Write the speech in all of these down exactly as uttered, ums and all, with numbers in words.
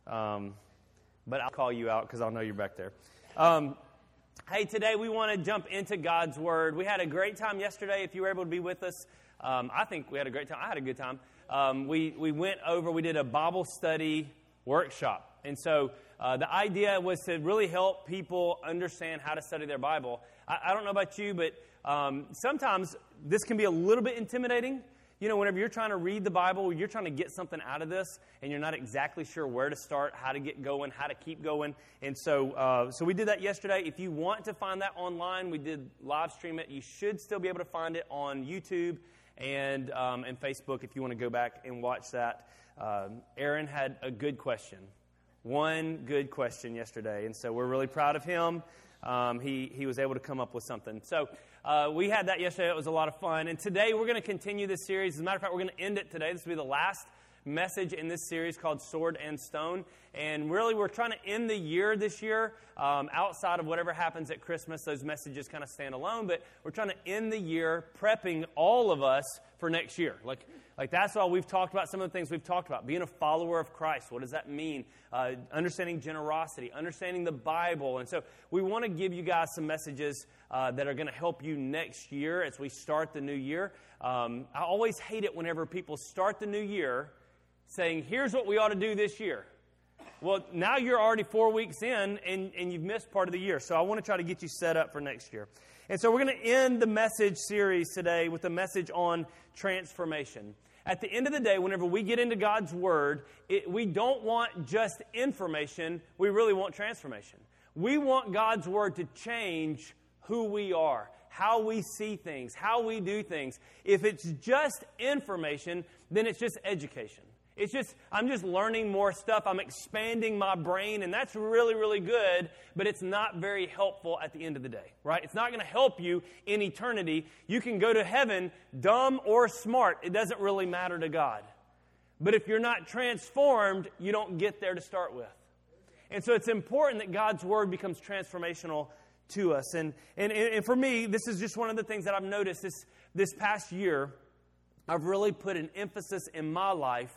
Um, but I'll call you out because I'll know you're back there. Um, hey, today we want to jump into God's Word. We had a great time yesterday. If you were able to be with us, um, I think we had a great time. I had a good time. Um, we, we went over, we did a Bible study workshop. And so uh, the idea was to really help people understand how to study their Bible. I, I don't know about you, but um, sometimes this can be a little bit intimidating. You know, whenever you're trying to read the Bible, you're trying to get something out of this, and you're not exactly sure where to start, how to get going, how to keep going. And so uh, so we did that yesterday. If you want to find that online, we did live stream it. You should still be able to find it on YouTube and, um, and Facebook if you want to go back and watch that. Um, Aaron had a good question. One good question yesterday, and so we're really proud of him. Um, he, he was able to come up with something. So uh, we had that yesterday. It was a lot of fun. And today we're going to continue this series. As a matter of fact, we're going to end it today. This will be the last message in this series called Sword and Stone. And really, we're trying to end the year this year um, outside of whatever happens at Christmas. Those messages kind of stand alone. But we're trying to end the year prepping all of us for next year. Like, like that's all we've talked about. Some of the things we've talked about. Being a follower of Christ. What does that mean? Uh, understanding generosity. Understanding the Bible. And so we want to give you guys some messages uh, that are going to help you next year as we start the new year. Um, I always hate it whenever people start the new year saying, here's what we ought to do this year. Well, now you're already four weeks in, and, and you've missed part of the year. So I want to try to get you set up for next year. And so we're going to end the message series today with a message on transformation. At the end of the day, whenever we get into God's Word, it, we don't want just information. We really want transformation. We want God's Word to change who we are, how we see things, how we do things. If it's just information, then it's just education. It's just, I'm just learning more stuff. I'm expanding my brain, and that's really, really good, but it's not very helpful at the end of the day, right? It's not going to help you in eternity. You can go to heaven dumb or smart. It doesn't really matter to God. But if you're not transformed, you don't get there to start with. And so it's important that God's Word becomes transformational to us. And, and, and for me, this is just one of the things that I've noticed this, this past year. I've really put an emphasis in my life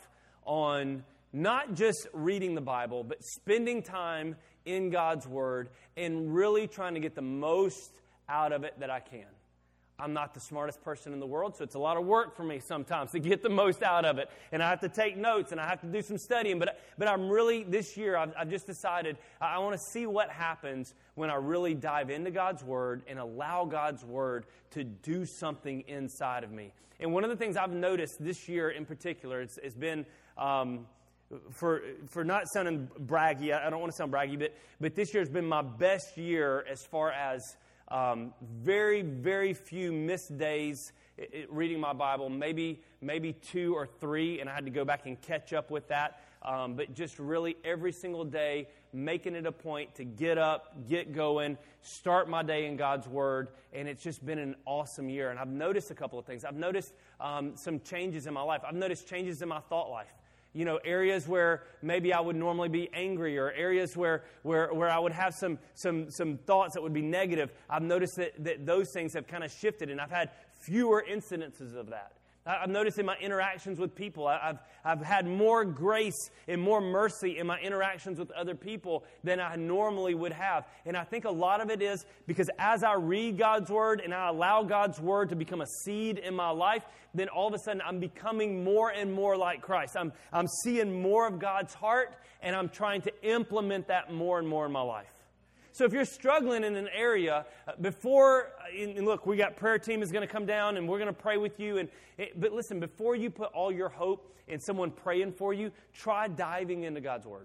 on not just reading the Bible, but spending time in God's Word and really trying to get the most out of it that I can. I'm not the smartest person in the world, so it's a lot of work for me sometimes to get the most out of it. And I have to take notes, and I have to do some studying. But but I'm really, this year, I've, I've just decided I, I want to see what happens when I really dive into God's Word and allow God's Word to do something inside of me. And one of the things I've noticed this year in particular, it's, it's been... Um, for for not sounding braggy, I don't want to sound braggy, but but this year has been my best year as far as um, very, very few missed days it, it, reading my Bible, maybe maybe two or three, and I had to go back and catch up with that. Um, but just really every single day, making it a point to get up, get going, start my day in God's Word, and it's just been an awesome year. And I've noticed a couple of things. I've noticed um, some changes in my life. I've noticed changes in my thought life. You know, areas where maybe I would normally be angry, or areas where where, where I would have some some some thoughts that would be negative. I've noticed that, that those things have kind of shifted, and I've had fewer incidences of that. I've noticed in my interactions with people, I've I've had more grace and more mercy in my interactions with other people than I normally would have. And I think a lot of it is because as I read God's Word and I allow God's Word to become a seed in my life, then all of a sudden I'm becoming more and more like Christ. I'm I'm seeing more of God's heart, and I'm trying to implement that more and more in my life. So if you're struggling in an area, before, and look, we got prayer team is going to come down, and we're going to pray with you. And But listen, before you put all your hope in someone praying for you, try diving into God's Word.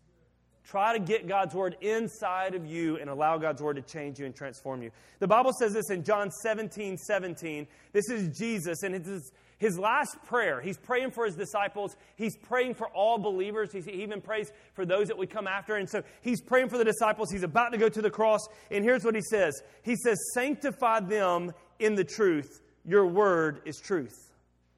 Try to get God's Word inside of you and allow God's Word to change you and transform you. The Bible says this in John seventeen seventeen. This is Jesus, and it is his last prayer. He's praying for his disciples. He's praying for all believers. He even prays for those that would come after. And so he's praying for the disciples. He's about to go to the cross. And here's what he says. He says, sanctify them in the truth. Your word is truth.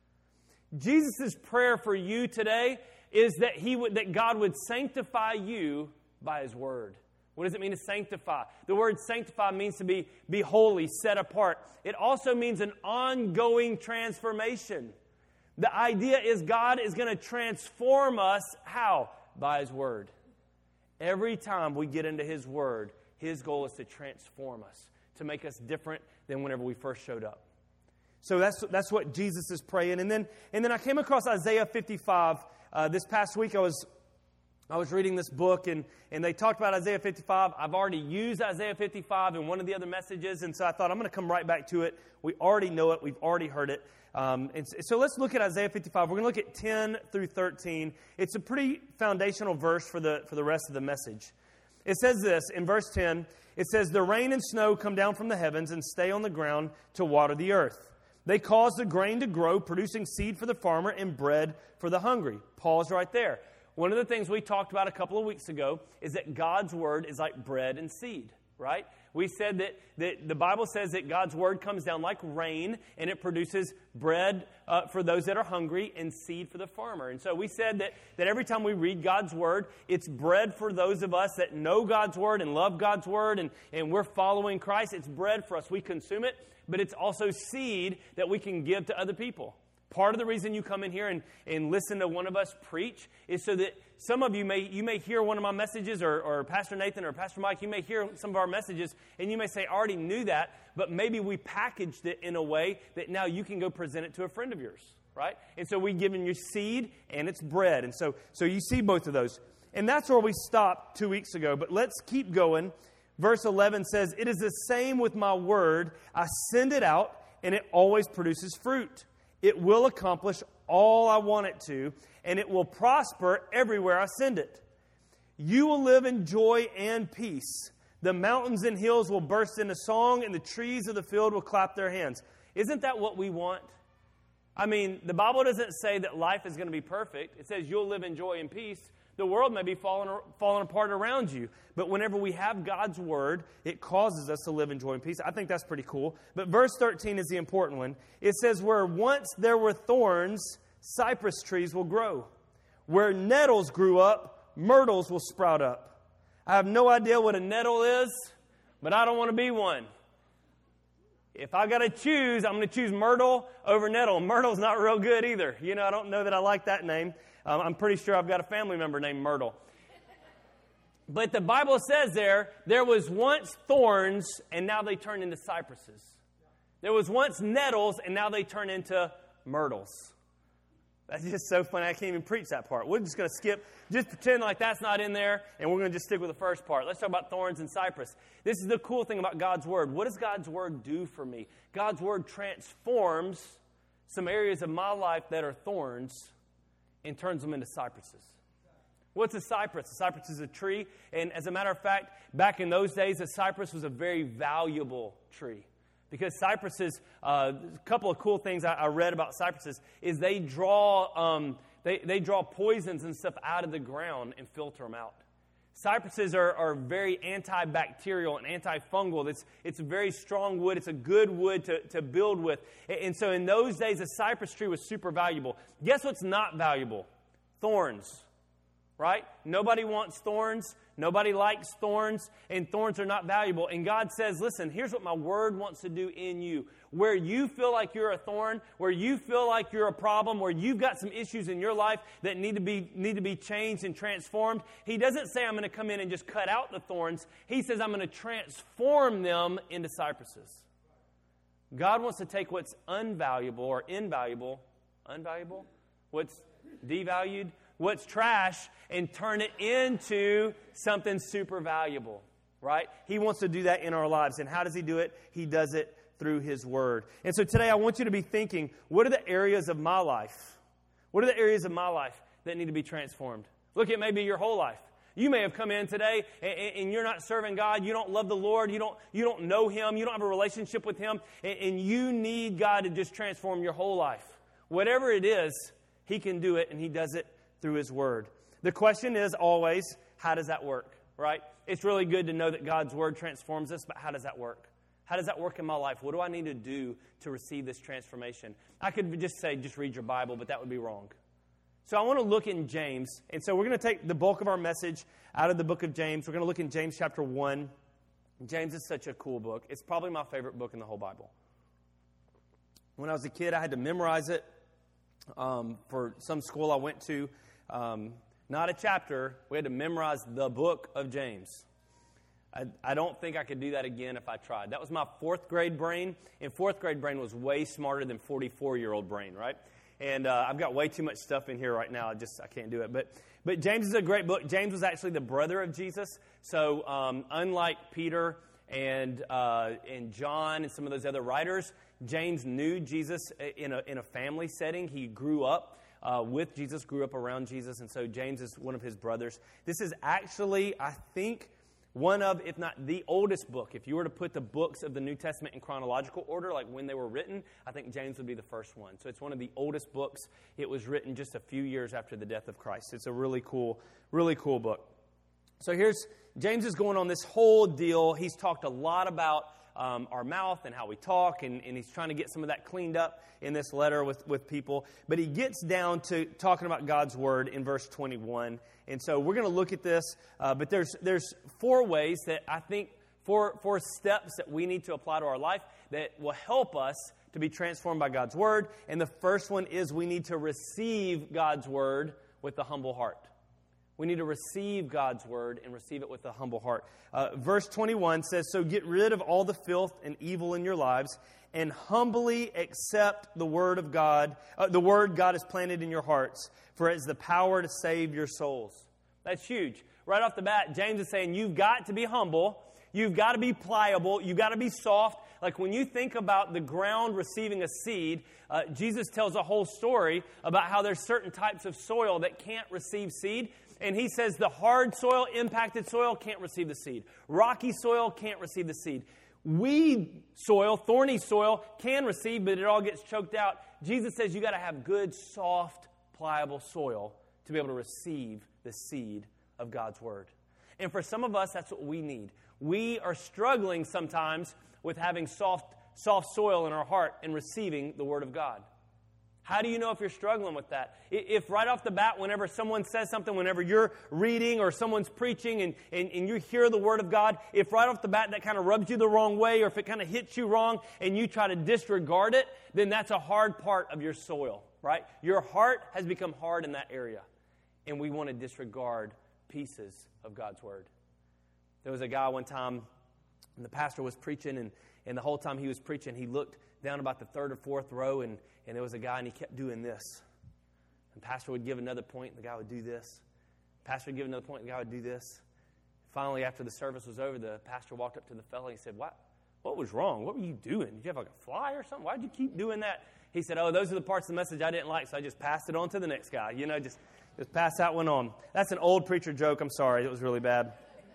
Jesus' prayer for you today is that he would, that God would sanctify you by his word. What does it mean to sanctify? The word sanctify means to be, be holy, set apart. It also means an ongoing transformation. The idea is God is going to transform us, how? by His Word. Every time we get into His Word, His goal is to transform us, to make us different than whenever we first showed up. So that's that's what Jesus is praying. And then and then I came across Isaiah fifty-five. Uh, this past week I was I was reading this book, and, and they talked about Isaiah fifty-five. I've already used Isaiah fifty-five in one of the other messages, and so I thought I'm going to come right back to it. We already know it. We've already heard it. Um, and so let's look at Isaiah fifty-five. We're going to look at ten through thirteen. It's a pretty foundational verse for the for the rest of the message. It says this, in verse ten, it says, "The rain and snow come down from the heavens and stay on the ground to water the earth. They cause the grain to grow, producing seed for the farmer and bread for the hungry." Pause right there. One of the things we talked about a couple of weeks ago is that God's Word is like bread and seed, right? We said that, that the Bible says that God's Word comes down like rain, and it produces bread uh, for those that are hungry and seed for the farmer. And so we said that, that every time we read God's Word, it's bread for those of us that know God's Word and love God's Word, and, and we're following Christ. It's bread for us. We consume it, but it's also seed that we can give to other people. Part of the reason you come in here and, and listen to one of us preach is so that some of you may you may hear one of my messages, or, or Pastor Nathan or Pastor Mike, you may hear some of our messages, and you may say, "I already knew that," but maybe we packaged it in a way that now you can go present it to a friend of yours, right? And so we've given you seed and it's bread. And so, so you see both of those. And that's where we stopped two weeks ago, but let's keep going. Verse eleven says, "It is the same with my word. I send it out, and it always produces fruit. It will accomplish all I want it to, and it will prosper everywhere I send it. You will live in joy and peace. The mountains and hills will burst into song, and the trees of the field will clap their hands." Isn't that what we want? I mean, the Bible doesn't say that life is going to be perfect. It says you'll live in joy and peace. The world may be falling, falling apart around you, but whenever we have God's Word, it causes us to live in joy and peace. I think that's pretty cool. But verse thirteen is the important one. It says, "Where once there were thorns, cypress trees will grow. Where nettles grew up, myrtles will sprout up." I have no idea what a nettle is, but I don't want to be one. If I got to choose, I'm going to choose myrtle over nettle. Myrtle's not real good either. You know, I don't know that I like that name. Um, I'm pretty sure I've got a family member named Myrtle. But the Bible says there, there was once thorns, and now they turn into cypresses. There was once nettles, and now they turn into myrtles. That's just so funny. I can't even preach that part. We're just going to skip, just pretend like that's not in there, and we're going to just stick with the first part. Let's talk about thorns and cypress. This is the cool thing about God's Word. What does God's Word do for me? God's Word transforms some areas of my life that are thorns and turns them into cypresses. What's a cypress? A cypress is a tree, and as a matter of fact, back in those days, a cypress was a very valuable tree. Because cypresses, uh, a couple of cool things I, I read about cypresses is they draw um, they, they draw poisons and stuff out of the ground and filter them out. Cypresses are, are very antibacterial and antifungal. It's, it's a very strong wood. It's a good wood to, to build with. And so in those days, a cypress tree was super valuable. Guess what's not valuable? Thorns, right? Nobody wants thorns. Nobody likes thorns, and thorns are not valuable. And God says, listen, here's what my word wants to do in you. Where you feel like you're a thorn, where you feel like you're a problem, where you've got some issues in your life that need to be need to be changed and transformed, He doesn't say I'm going to come in and just cut out the thorns. He says I'm going to transform them into cypresses. God wants to take what's unvaluable or invaluable, unvaluable, what's devalued, what's trash, and turn it into something super valuable, right? He wants to do that in our lives. And how does He do it? He does it through His Word. And so today I want you to be thinking, what are the areas of my life? What are the areas of my life that need to be transformed? Look at maybe your whole life. You may have come in today and, and you're not serving God. You don't love the Lord. You don't, you don't know Him. You don't have a relationship with Him. And, and you need God to just transform your whole life. Whatever it is, He can do it, and He does it through His Word. The question is always, how does that work, right? It's really good to know that God's Word transforms us, but how does that work? How does that work in my life? What do I need to do to receive this transformation? I could just say, just read your Bible, but that would be wrong. So I want to look in James, and so we're going to take the bulk of our message out of the book of James. We're going to look in James chapter one. James is such a cool book. It's probably my favorite book in the whole Bible. When I was a kid, I had to memorize it um, for some school I went to. Um, Not a chapter. We had to memorize the book of James. I, I don't think I could do that again if I tried. That was my fourth grade brain, and fourth grade brain was way smarter than forty-four-year-old brain, right? And uh, I've got way too much stuff in here right now. I just, I can't do it. But but James is a great book. James was actually the brother of Jesus. So um, unlike Peter and uh, and John and some of those other writers, James knew Jesus in a in a family setting. He grew up uh, with Jesus, grew up around Jesus, and so James is one of his brothers. This is actually, I think, one of, if not the oldest book. If you were to put the books of the New Testament in chronological order, like when they were written, I think James would be the first one. So it's one of the oldest books. It was written just a few years after the death of Christ. It's a really cool, really cool book. So here's, James is going on this whole deal. He's talked a lot about um, our mouth and how we talk, and, and he's trying to get some of that cleaned up in this letter with, with people. But he gets down to talking about God's Word in verse twenty-one. And so we're going to look at this, uh, but there's there's four ways that I think, four, four steps that we need to apply to our life that will help us to be transformed by God's Word. And the first one is we need to receive God's Word with a humble heart. We need to receive God's Word and receive it with a humble heart. Uh, verse twenty-one says, "So get rid of all the filth and evil in your lives, and humbly accept the Word of God, uh, the Word God has planted in your hearts, for it is the power to save your souls." That's huge. Right off the bat, James is saying you've got to be humble, you've got to be pliable, you've got to be soft. Like when you think about the ground receiving a seed, uh, Jesus tells a whole story about how there's certain types of soil that can't receive seed. And he says the hard soil, impacted soil, can't receive the seed. Rocky soil can't receive the seed. Weed soil, thorny soil, can receive, but it all gets choked out. Jesus says you got to have good, soft, pliable soil to be able to receive the seed of God's Word. And for some of us, that's what we need. We are struggling sometimes with having soft, soft soil in our heart and receiving the Word of God. How do you know if you're struggling with that? If right off the bat, whenever someone says something, whenever you're reading or someone's preaching and, and, and you hear the Word of God, if right off the bat that kind of rubs you the wrong way, or if it kind of hits you wrong and you try to disregard it, then that's a hard part of your soil, right? Your heart has become hard in that area, and we want to disregard pieces of God's Word. There was a guy one time, and the pastor was preaching, and, and the whole time he was preaching, he looked down about the third or fourth row, and, and there was a guy, and he kept doing this. And pastor would give another point, and the guy would do this. Pastor would give another point, and the guy would do this. Finally, after the service was over, the pastor walked up to the fellow, and he said, what, what was wrong? What were you doing? Did you have like a fly or something? Why did you keep doing that? He said, oh, those are the parts of the message I didn't like, so I just passed it on to the next guy. You know, just, just pass that one on. That's an old preacher joke. I'm sorry. It was really bad.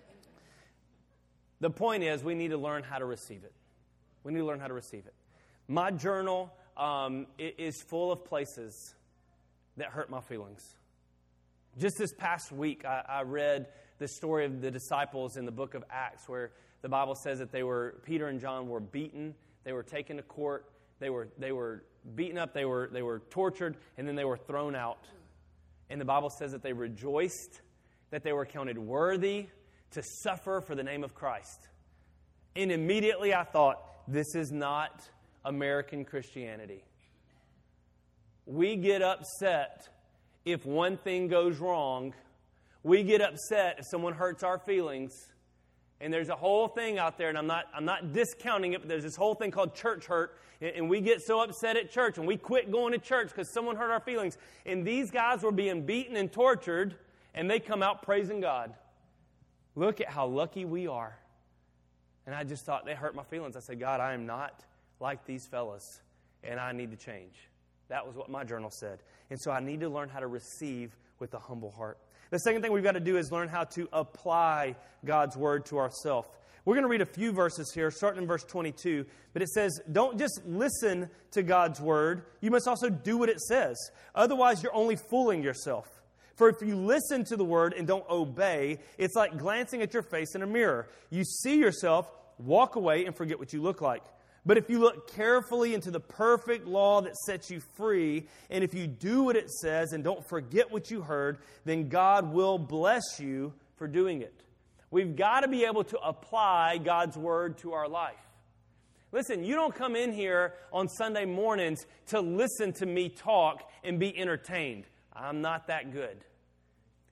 The point is, we need to learn how to receive it. We need to learn how to receive it. My journal um, is full of places that hurt my feelings. Just this past week, I, I read the story of the disciples in the book of Acts, where the Bible says that they were, Peter and John were beaten, they were taken to court, they were they were beaten up, they were they were tortured, and then they were thrown out. And the Bible says that they rejoiced, that they were counted worthy to suffer for the name of Christ. And immediately I thought, this is not American Christianity. We get upset if one thing goes wrong. We get upset if someone hurts our feelings. And there's a whole thing out there, and I'm not I'm not discounting it, but there's this whole thing called church hurt. And we get so upset at church, and we quit going to church because someone hurt our feelings. And these guys were being beaten and tortured, and they come out praising God. Look at how lucky we are. And I just thought, they hurt my feelings. I said, God, I am not like these fellas, and I need to change. That was what my journal said. And so I need to learn how to receive with a humble heart. The second thing we've got to do is learn how to apply God's Word to ourselves. We're going to read a few verses here, starting in verse twenty-two. But it says, don't just listen to God's Word. You must also do what it says. Otherwise, you're only fooling yourself. For if you listen to the Word and don't obey, it's like glancing at your face in a mirror. You see yourself, walk away, and forget what you look like. But if you look carefully into the perfect law that sets you free, and if you do what it says and don't forget what you heard, then God will bless you for doing it. We've got to be able to apply God's Word to our life. Listen, you don't come in here on Sunday mornings to listen to me talk and be entertained. I'm not that good.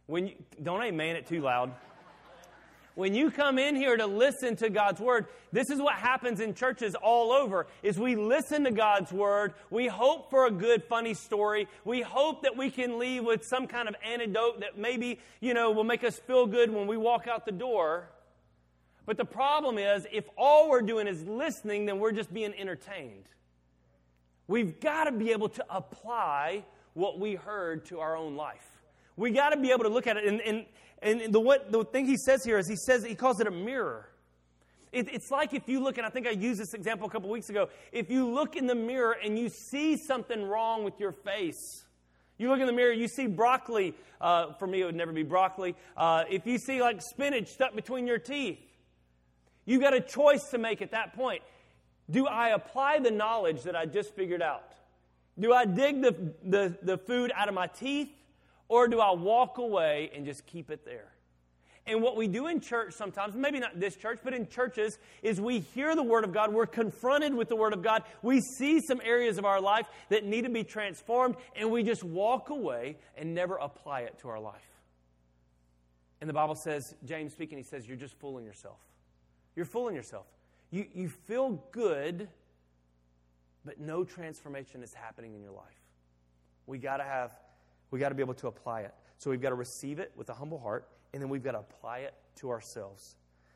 When you, don't amen it too loud. When you come in here to listen to God's Word, this is what happens in churches all over, is we listen to God's Word, we hope for a good, funny story, we hope that we can leave with some kind of antidote that maybe, you know, will make us feel good when we walk out the door. But the problem is, if all we're doing is listening, then we're just being entertained. We've got to be able to apply what we heard to our own life. We got to be able to look at it, and, and And the what the thing he says here is he says he calls it a mirror. It, it's like if you look, and I think I used this example a couple weeks ago. If you look in the mirror and you see something wrong with your face, you look in the mirror, you see broccoli. Uh, for me, it would never be broccoli. Uh, if you see like spinach stuck between your teeth, you got a choice to make at that point. Do I apply the knowledge that I just figured out? Do I dig the the, the food out of my teeth? Or do I walk away and just keep it there? And what we do in church sometimes, maybe not this church, but in churches, is we hear the Word of God. We're confronted with the Word of God. We see some areas of our life that need to be transformed, and we just walk away and never apply it to our life. And the Bible says, James speaking, he says, you're just fooling yourself. You're fooling yourself. You, you feel good, but no transformation is happening in your life. We got to have... We got to be able to apply it. So we've got to receive it with a humble heart, and then we've got to apply it to ourselves.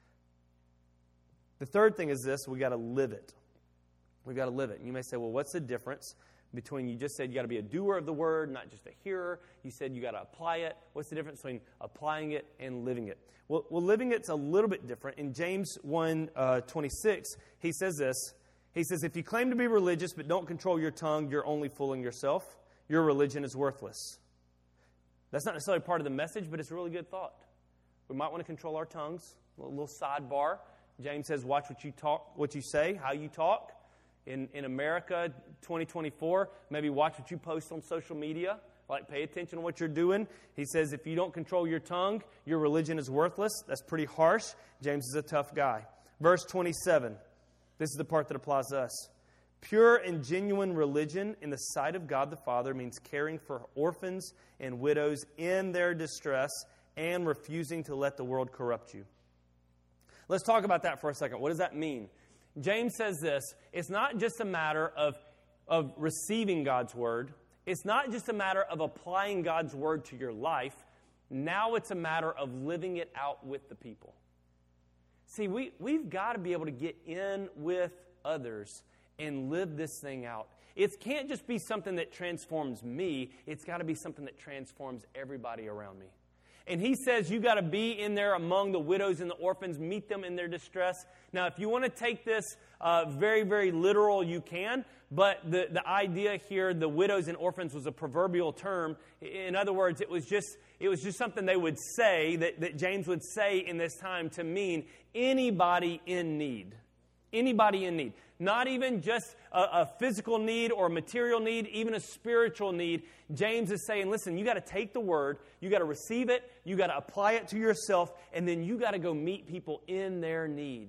The third thing is this: we got to live it. We've got to live it. And you may say, well, what's the difference between, you just said you got to be a doer of the word, not just a hearer. You said you got to apply it. What's the difference between applying it and living it? Well, well living it's a little bit different. In James one twenty-six, he says this. He says, if you claim to be religious but don't control your tongue, you're only fooling yourself. Your religion is worthless. That's not necessarily part of the message, but it's a really good thought. We might want to control our tongues. A little sidebar. James says, watch what you talk, what you say, how you talk. In in America, twenty twenty-four, maybe watch what you post on social media. Like, pay attention to what you're doing. He says, if you don't control your tongue, your religion is worthless. That's pretty harsh. James is a tough guy. Verse twenty-seven. This is the part that applies to us. Pure and genuine religion in the sight of God the Father means caring for orphans and widows in their distress and refusing to let the world corrupt you. Let's talk about that for a second. What does that mean? James says this: it's not just a matter of, of receiving God's word. It's not just a matter of applying God's word to your life. Now it's a matter of living it out with the people. See, we, we've got to be able to get in with others and live this thing out. It can't just be something that transforms me. It's got to be something that transforms everybody around me. And he says you got to be in there among the widows and the orphans, meet them in their distress. Now, if you want to take this uh, very, very literal, you can. But the, the idea here, the widows and orphans, was a proverbial term. In other words, it was just it was just something they would say, that, that James would say in this time to mean anybody in need. Anybody in need. Not even just a, a physical need or a material need, even a spiritual need. James is saying, listen, you got to take the word, you got to receive it, you got to apply it to yourself, and then you got to go meet people in their need.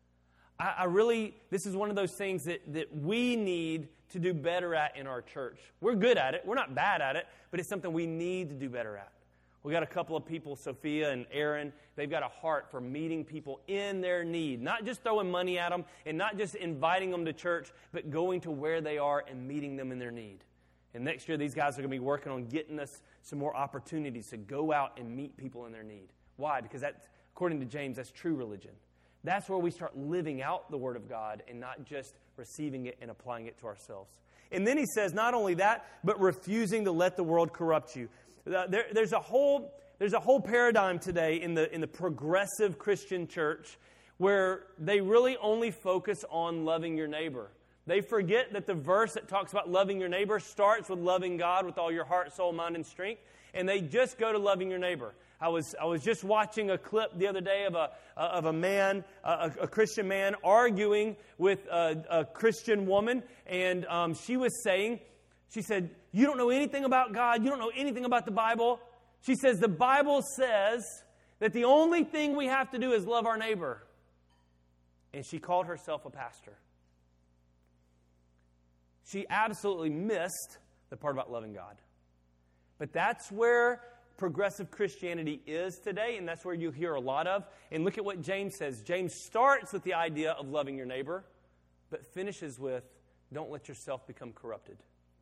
I, I really, this is one of those things that, that we need to do better at in our church. We're good at it. We're not bad at it, but it's something we need to do better at. We got a couple of people, Sophia and Aaron, they've got a heart for meeting people in their need. Not just throwing money at them and not just inviting them to church, but going to where they are and meeting them in their need. And next year, these guys are going to be working on getting us some more opportunities to go out and meet people in their need. Why? Because that's, according to James, that's true religion. That's where we start living out the Word of God and not just receiving it and applying it to ourselves. And then he says, not only that, but refusing to let the world corrupt you. Uh, there, there's a whole there's a whole paradigm today in the in the progressive Christian church where they really only focus on loving your neighbor. They forget that the verse that talks about loving your neighbor starts with loving God with all your heart, soul, mind, and strength, and they just go to loving your neighbor. I was I was just watching a clip the other day of a of a man, a, a Christian man, arguing with a, a Christian woman, and um, she was saying. She said, you don't know anything about God. You don't know anything about the Bible. She says, the Bible says that the only thing we have to do is love our neighbor. And she called herself a pastor. She absolutely missed the part about loving God. But that's where progressive Christianity is today, and that's where you hear a lot of. And look at what James says. James starts with the idea of loving your neighbor, but finishes with, don't let yourself become corrupted.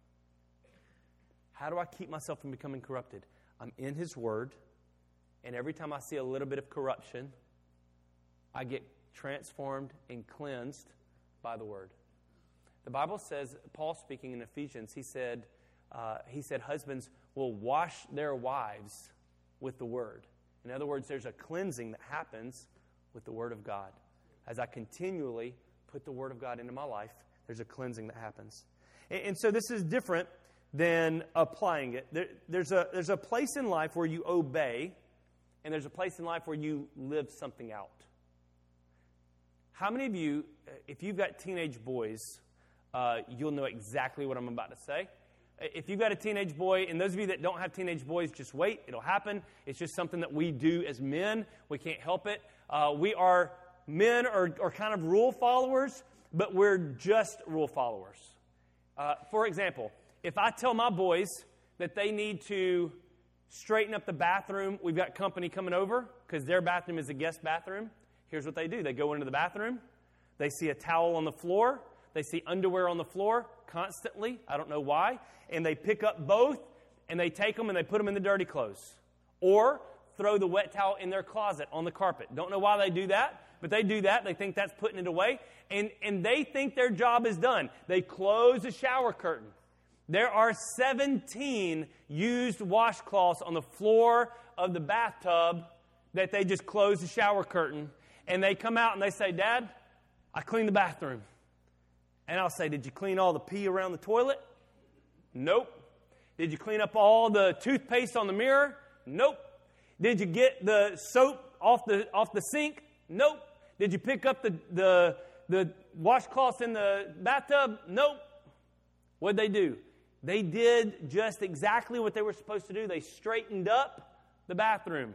How do I keep myself from becoming corrupted? I'm in His Word, and every time I see a little bit of corruption, I get transformed and cleansed by the Word. The Bible says, Paul speaking in Ephesians, he said, uh, he said, husbands will wash their wives with the Word. In other words, there's a cleansing that happens with the Word of God. As I continually put the Word of God into my life, there's a cleansing that happens. And, and so this is different than applying it. There, there's a there's a place in life where you obey, and there's a place in life where you live something out. How many of you, if you've got teenage boys, uh, you'll know exactly what I'm about to say. If you've got a teenage boy, and those of you that don't have teenage boys, just wait. It'll happen. It's just something that we do as men. We can't help it. Uh, we are men are, are kind of rule followers, but we're just rule followers. Uh, for example, if I tell my boys that they need to straighten up the bathroom, we've got company coming over because their bathroom is a guest bathroom. Here's what they do. They go into the bathroom. They see a towel on the floor. They see underwear on the floor constantly. I don't know why. And they pick up both, and they take them, and they put them in the dirty clothes. Or throw the wet towel in their closet on the carpet. Don't know why they do that, but they do that. They think that's putting it away. And, and they think their job is done. They close the shower curtain. There are seventeen used washcloths on the floor of the bathtub that they just close the shower curtain. And they come out and they say, Dad, I cleaned the bathroom. And I'll say, did you clean all the pee around the toilet? Nope. Did you clean up all the toothpaste on the mirror? Nope. Did you get the soap off the off the sink? Nope. Did you pick up the, the, the washcloths in the bathtub? Nope. What'd they do? They did just exactly what they were supposed to do. They straightened up the bathroom.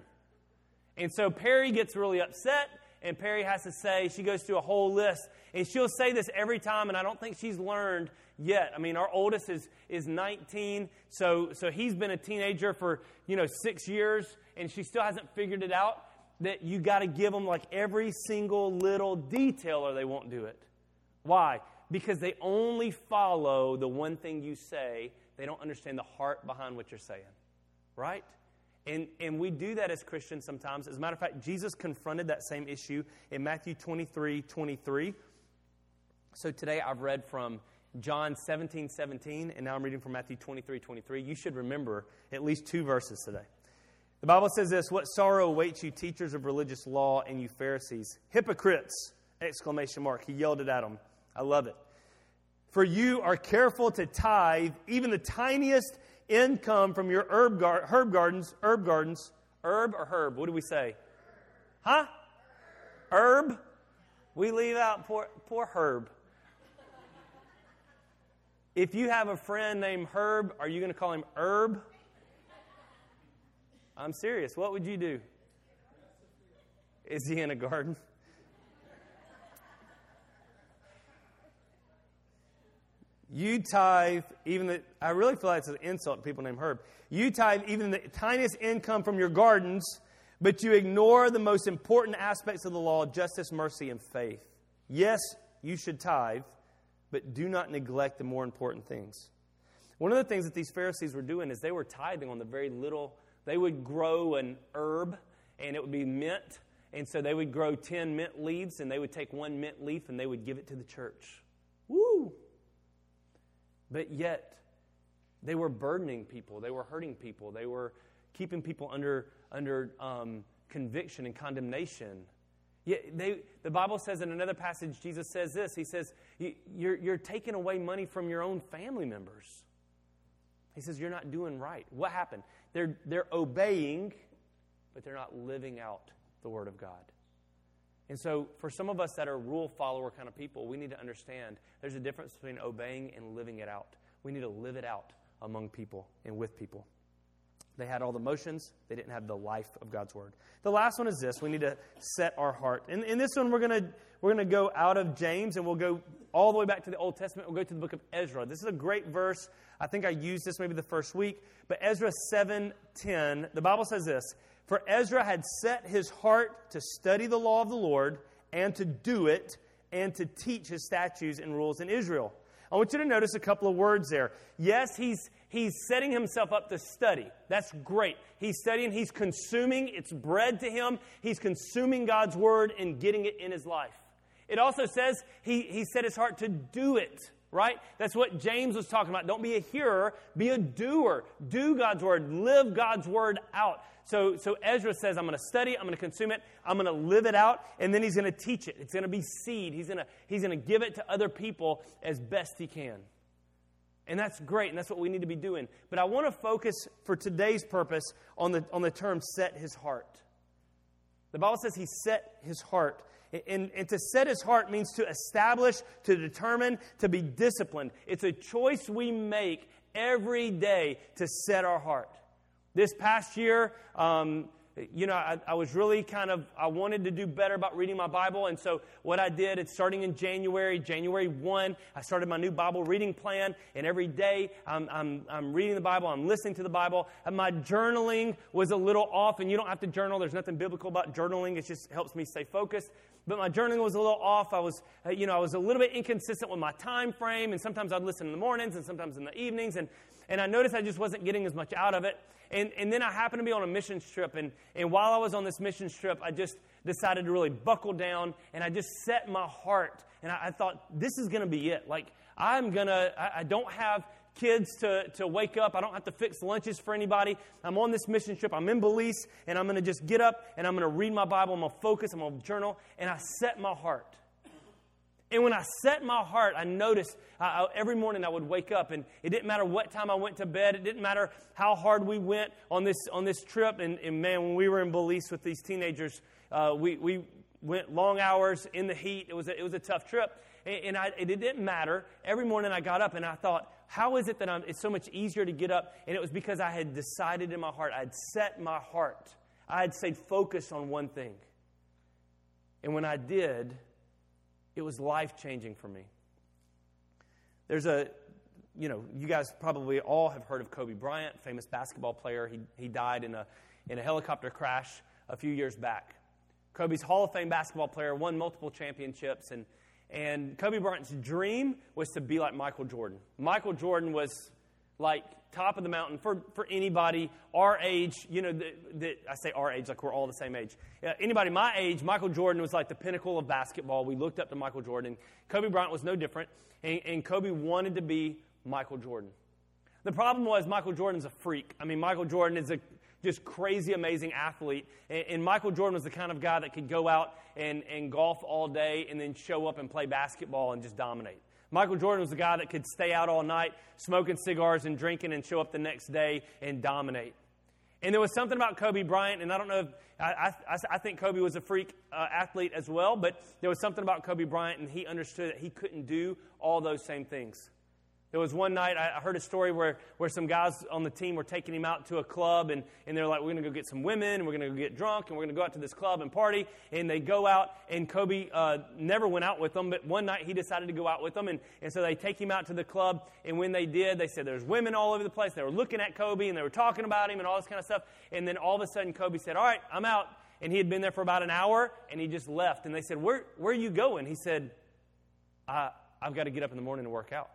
And so Perry gets really upset, and Perry has to say, she goes through a whole list, and she'll say this every time, and I don't think she's learned yet. I mean, our oldest is is nineteen, so so he's been a teenager for, you know, six years, and she still hasn't figured it out that you got to give them like every single little detail or they won't do it. Why? Because they only follow the one thing you say. They don't understand the heart behind what you're saying, right? And and we do that as Christians sometimes. As a matter of fact, Jesus confronted that same issue in Matthew twenty-three twenty-three. So today I've read from John seventeen seventeen, and now I'm reading from Matthew twenty-three twenty-three. You should remember at least two verses today. The Bible says this, what sorrow awaits you, teachers of religious law, and you Pharisees, hypocrites, exclamation mark. He yelled it at them. I love it. For you are careful to tithe even the tiniest income from your herb, gar- herb gardens, herb gardens, herb or herb? What do we say? Huh? Herb? We leave out poor, poor Herb. If you have a friend named Herb, are you going to call him Herb? I'm serious. What would you do? Is he in a garden? You tithe even the, I really feel like it's an insult to people named Herb. You tithe even the tiniest income from your gardens, but you ignore the most important aspects of the law, justice, mercy, and faith. Yes, you should tithe, but do not neglect the more important things. One of the things that these Pharisees were doing is they were tithing on the very little. They would grow an herb, and it would be mint. And so they would grow ten mint leaves, and they would take one mint leaf, and they would give it to the church. Woo! But yet, they were burdening people. They were hurting people. They were keeping people under under um, conviction and condemnation. Yeah, they, the Bible says in another passage, Jesus says this. He says, you're, you're taking away money from your own family members. He says, you're not doing right. What happened? They're, they're obeying, but they're not living out the Word of God. And so for some of us that are rule follower kind of people, we need to understand there's a difference between obeying and living it out. We need to live it out among people and with people. They had all the motions. They didn't have the life of God's Word. The last one is this. We need to set our heart. In, in this one, we're going to we're gonna go out of James, and we'll go all the way back to the Old Testament. We'll go to the book of Ezra. This is a great verse. I think I used this maybe the first week. But Ezra seven ten, the Bible says this, "For Ezra had set his heart to study the law of the Lord and to do it and to teach his statutes and rules in Israel." I want you to notice a couple of words there. Yes, he's he's setting himself up to study. That's great. He's studying. He's consuming. It's bread to him. He's consuming God's Word and getting it in his life. It also says he, he set his heart to do it, right? That's what James was talking about. Don't be a hearer, be a doer. Do God's Word. Live God's Word out. So, so Ezra says, I'm going to study, I'm going to consume it, I'm going to live it out, and then he's going to teach it. It's going to be seed. He's going to, he's going to give it to other people as best he can. And that's great, and that's what we need to be doing. But I want to focus for today's purpose on the, on the term set his heart. The Bible says he set his heart. And, and to set his heart means to establish, to determine, to be disciplined. It's a choice we make every day to set our heart. This past year, um, you know, I, I was really kind of, I wanted to do better about reading my Bible. And so what I did, it's starting in January, January first, I started my new Bible reading plan. And every day I'm, I'm, I'm reading the Bible, I'm listening to the Bible. And my journaling was a little off. And you don't have to journal. There's nothing biblical about journaling. It just helps me stay focused. But my journaling was a little off. I was, uh, you know, I was a little bit inconsistent with my time frame. And sometimes I'd listen in the mornings and sometimes in the evenings. And, and I noticed I just wasn't getting as much out of it. And, and then I happened to be on a missions trip. And, and while I was on this missions trip, I just decided to really buckle down. And I just set my heart. And I, I thought, this is going to be it. Like, I'm going to, I, I don't have kids to, to wake up. I don't have to fix lunches for anybody. I'm on this mission trip. I'm in Belize. And I'm going to just get up and I'm going to read my Bible. I'm going to focus. I'm going to journal. And I set my heart. And when I set my heart, I noticed uh, every morning I would wake up, and it didn't matter what time I went to bed. It didn't matter how hard we went on this on this trip. And, and man, when we were in Belize with these teenagers, uh, we we went long hours in the heat. It was a, it was a tough trip, and, and I, it didn't matter. Every morning I got up, and I thought, how is it that I'm, it's so much easier to get up? And it was because I had decided in my heart, I had set my heart, I had stayed focused on one thing, and when I did, it was life-changing for me. There's a, you know, you guys probably all have heard of Kobe Bryant, famous basketball player. He he died in a in a helicopter crash a few years back. Kobe's Hall of Fame basketball player, won multiple championships, and and Kobe Bryant's dream was to be like Michael Jordan. Michael Jordan was like top of the mountain for, for anybody our age. You know, the, the, I say our age like we're all the same age. Uh, anybody my age, Michael Jordan was like the pinnacle of basketball. We looked up to Michael Jordan. Kobe Bryant was no different, and, and Kobe wanted to be Michael Jordan. The problem was Michael Jordan's a freak. I mean, Michael Jordan is a just crazy, amazing athlete, and, and Michael Jordan was the kind of guy that could go out and, and golf all day and then show up and play basketball and just dominate. Michael Jordan was the guy that could stay out all night smoking cigars and drinking and show up the next day and dominate. And there was something about Kobe Bryant, and I don't know if, I, I, I think Kobe was a freak uh, athlete as well, but there was something about Kobe Bryant, and he understood that he couldn't do all those same things. There was one night, I heard a story where, where some guys on the team were taking him out to a club, and, and they're like, we're going to go get some women, and we're going to go get drunk, and we're going to go out to this club and party. And they go out, and Kobe uh, never went out with them, but one night he decided to go out with them, and, and so they take him out to the club, and when they did, they said there's women all over the place. They were looking at Kobe, and they were talking about him and all this kind of stuff, and then all of a sudden Kobe said, all right, I'm out. And he had been there for about an hour, and he just left. And they said, where, where are you going? He said, I, I've got to get up in the morning to work out.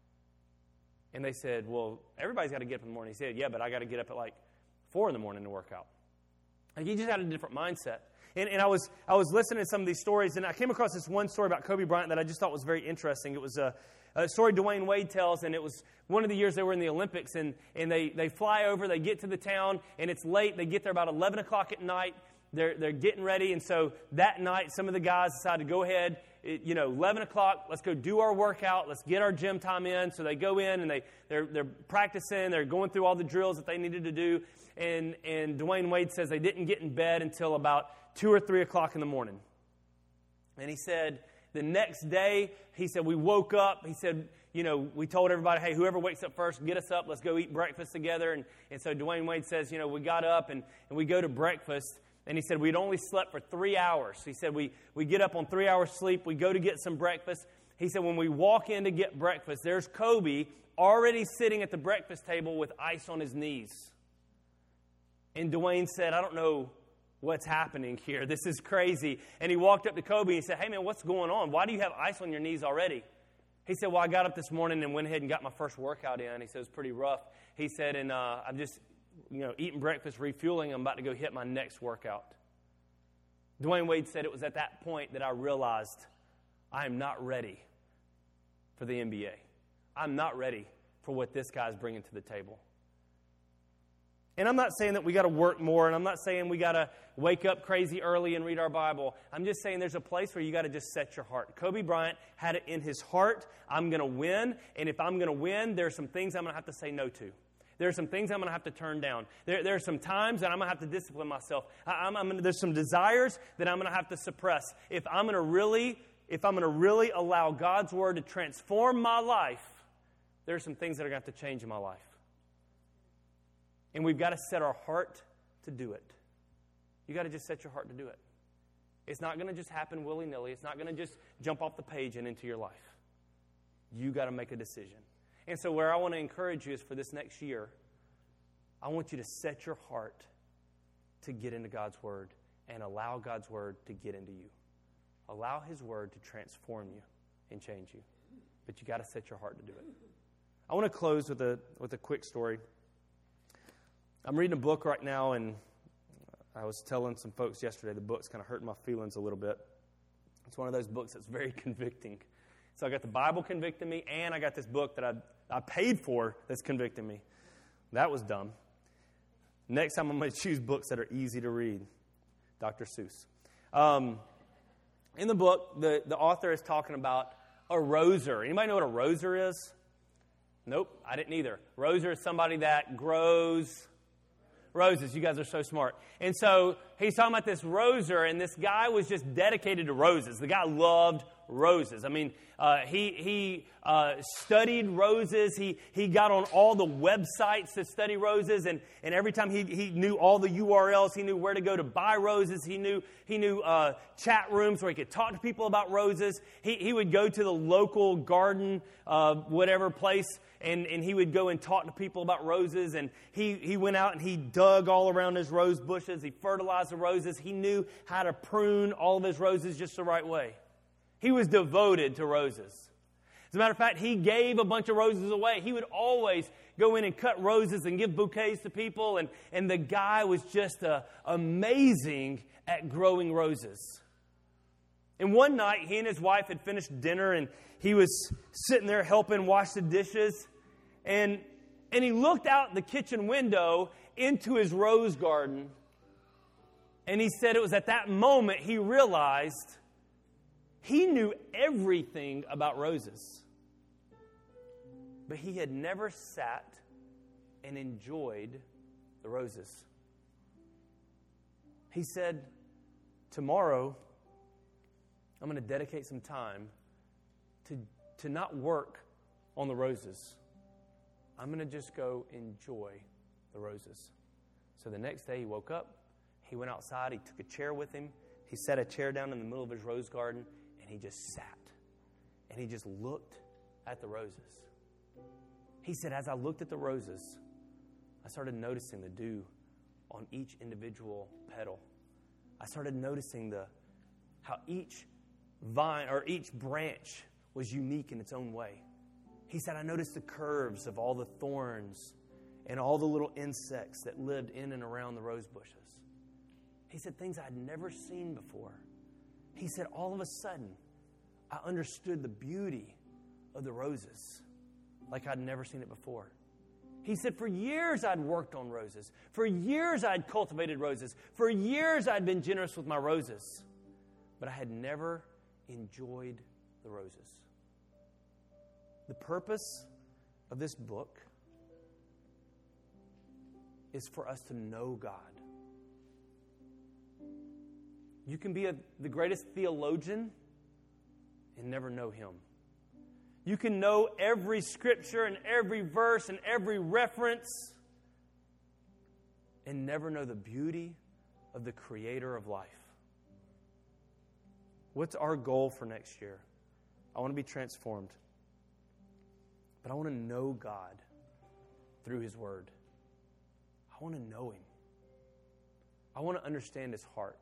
And they said, well, everybody's got to get up in the morning. He said, yeah, but I got to get up at like four in the morning to work out. Like, he just had a different mindset. And, and I was I was listening to some of these stories, and I came across this one story about Kobe Bryant that I just thought was very interesting. It was a, a story Dwayne Wade tells, and it was one of the years they were in the Olympics, and, and they, they fly over, they get to the town, and it's late. They get there about eleven o'clock at night. They're, they're getting ready, and so that night, some of the guys decide to go ahead. It, you know, eleven o'clock, let's go do our workout. Let's get our gym time in. So they go in, and they, they're, they're practicing. They're going through all the drills that they needed to do. And, and Dwayne Wade says they didn't get in bed until about two or three o'clock in the morning. And he said the next day, he said, we woke up. He said, you know, we told everybody, hey, whoever wakes up first, get us up. Let's go eat breakfast together. And, and so Dwayne Wade says, you know, we got up and, and we go to breakfast. And he said we'd only slept for three hours. He said we, we get up on three hours sleep. We go to get some breakfast. He said when we walk in to get breakfast, there's Kobe already sitting at the breakfast table with ice on his knees. And Dwayne said, I don't know what's happening here. This is crazy. And he walked up to Kobe and he said, hey, man, what's going on? Why do you have ice on your knees already? He said, well, I got up this morning and went ahead and got my first workout in. He said, it was pretty rough. He said, and uh, I'm just... you know, eating breakfast, refueling, I'm about to go hit my next workout. Dwayne Wade said it was at that point that I realized I am not ready for the N B A. I'm not ready for what this guy's bringing to the table. And I'm not saying that we got to work more, and I'm not saying we got to wake up crazy early and read our Bible. I'm just saying there's a place where you got to just set your heart. Kobe Bryant had it in his heart, I'm going to win, and if I'm going to win, there's some things I'm going to have to say no to. There are some things I'm going to have to turn down. There, there are some times that I'm going to have to discipline myself. I, I'm, I'm gonna, there's some desires that I'm going to have to suppress. If I'm going to really, if I'm going to really allow God's Word to transform my life, there are some things that are going to have to change in my life. And we've got to set our heart to do it. You got to just set your heart to do it. It's not going to just happen willy-nilly. It's not going to just jump off the page and into your life. You got to make a decision. And so where I want to encourage you is for this next year, I want you to set your heart to get into God's Word and allow God's Word to get into you. Allow His Word to transform you and change you. But you got to set your heart to do it. I want to close with a with a quick story. I'm reading a book right now, and I was telling some folks yesterday the book's kind of hurting my feelings a little bit. It's one of those books that's very convicting. So I got the Bible convicting me, and I got this book that I I paid for that's convicting me. That was dumb. Next time I'm going to choose books that are easy to read. Doctor Seuss. Um, in the book, the, the author is talking about a roser. Anybody know what a roser is? Nope, I didn't either. Roser is somebody that grows roses. You guys are so smart. And so he's talking about this roser, and this guy was just dedicated to roses. The guy loved roses. I mean, uh, he he uh, studied roses. He he got on all the websites to study roses, and, and every time he he knew all the U R Ls. He knew where to go to buy roses. He knew he knew uh, chat rooms where he could talk to people about roses. He he would go to the local garden, uh, whatever place, and, and he would go and talk to people about roses. And he he went out and he dug all around his rose bushes. He fertilized the roses. He knew how to prune all of his roses just the right way. He was devoted to roses. As a matter of fact, he gave a bunch of roses away. He would always go in and cut roses and give bouquets to people. And, and the guy was just uh, amazing at growing roses. And one night, he and his wife had finished dinner, and he was sitting there helping wash the dishes. And, and he looked out the kitchen window into his rose garden. And he said it was at that moment he realized he knew everything about roses, but he had never sat and enjoyed the roses. He said, tomorrow, I'm going to dedicate some time to, to not work on the roses. I'm going to just go enjoy the roses. So the next day he woke up, he went outside, he took a chair with him, he set a chair down in the middle of his rose garden, and he just sat, and he just looked at the roses. He said, as I looked at the roses, I started noticing the dew on each individual petal. I started noticing the how each vine or each branch was unique in its own way. He said, I noticed the curves of all the thorns and all the little insects that lived in and around the rose bushes. He said, things I'd never seen before. He said, all of a sudden, I understood the beauty of the roses like I'd never seen it before. He said, for years I'd worked on roses. For years I'd cultivated roses. For years I'd been generous with my roses. But I had never enjoyed the roses. The purpose of this book is for us to know God. You can be a, the greatest theologian and never know Him. You can know every scripture and every verse and every reference and never know the beauty of the Creator of life. What's our goal for next year? I want to be transformed. But I want to know God through His Word. I want to know Him. I want to understand His heart.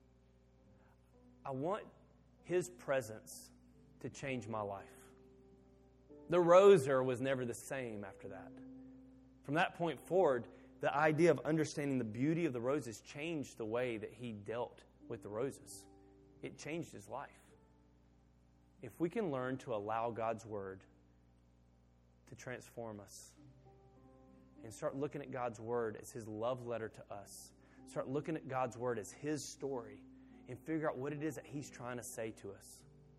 I want His presence to change my life. The Roser was never the same after that. From that point forward, the idea of understanding the beauty of the roses changed the way that he dealt with the roses. It changed his life. If we can learn to allow God's Word to transform us and start looking at God's Word as His love letter to us, start looking at God's Word as His story, and figure out what it is that He's trying to say to us.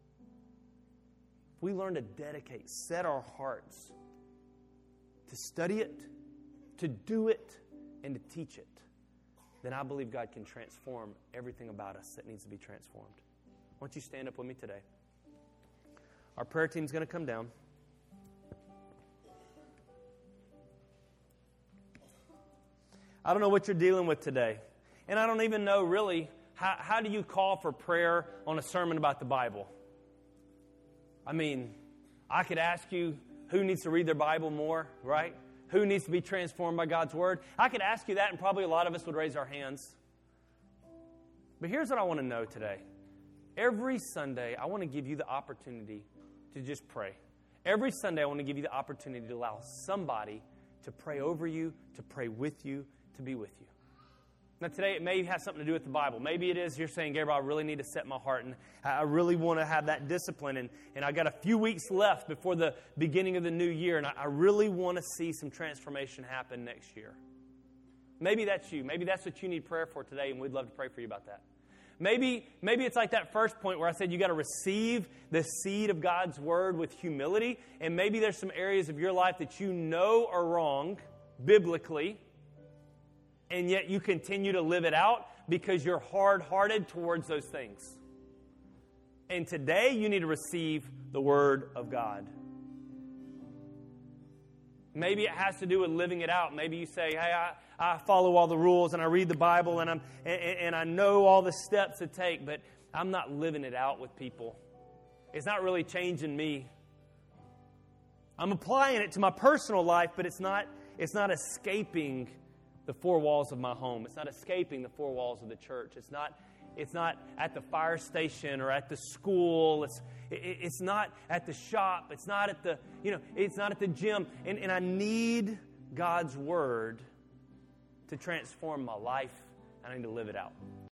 If we learn to dedicate, set our hearts to study it, to do it, and to teach it, then I believe God can transform everything about us that needs to be transformed. Why don't you stand up with me today? Our prayer team's going to come down. I don't know what you're dealing with today. And I don't even know really, how, how do you call for prayer on a sermon about the Bible? I mean, I could ask you who needs to read their Bible more, right? Who needs to be transformed by God's Word? I could ask you that, and probably a lot of us would raise our hands. But here's what I want to know today. Every Sunday, I want to give you the opportunity to just pray. Every Sunday, I want to give you the opportunity to allow somebody to pray over you, to pray with you, to be with you. Now, today, it may have something to do with the Bible. Maybe it is you're saying, Gabriel, I really need to set my heart, and I really want to have that discipline, and, and I got a few weeks left before the beginning of the new year, and I, I really want to see some transformation happen next year. Maybe that's you. Maybe that's what you need prayer for today, and we'd love to pray for you about that. Maybe, maybe it's like that first point where I said you got to receive the seed of God's Word with humility, and maybe there's some areas of your life that you know are wrong biblically, and yet you continue to live it out because you're hard-hearted towards those things. And today you need to receive the Word of God. Maybe it has to do with living it out. Maybe you say, hey, I, I follow all the rules and I read the Bible and, I'm, and, and I know all the steps to take, but I'm not living it out with people. It's not really changing me. I'm applying it to my personal life, but it's not, it's not escaping the four walls of my home. It's not escaping the four walls of the church. It's not, it's not at the fire station or at the school. It's, it, it's not at the shop. It's not at the, you know, it's not at the gym. And, and I need God's Word to transform my life, and I need to live it out.